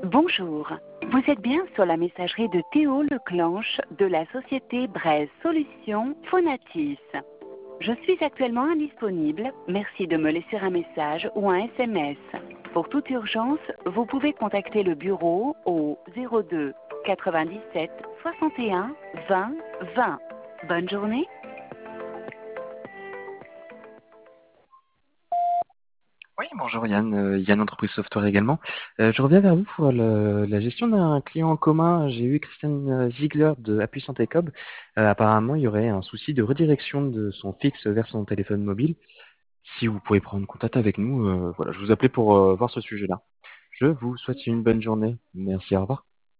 Bonjour, vous êtes bien sur la messagerie de Théo Leclanche de la société Braise Solutions Phonatis. Je suis actuellement indisponible, merci de me laisser un message ou un SMS. Pour toute urgence, vous pouvez contacter le bureau au 02 97 61 20 20. Bonne journée. Oui, bonjour Yann, Yann Entreprise Software également. Je reviens vers vous pour la gestion d'un client en commun. J'ai eu Christiane Ziegler de Appui Santé Cob. Apparemment, il y aurait un souci de redirection de son fixe vers son téléphone mobile. Si vous pouvez prendre contact avec nous, voilà, je vous appelais pour voir ce sujet-là. Je vous souhaite une bonne journée. Merci, au revoir.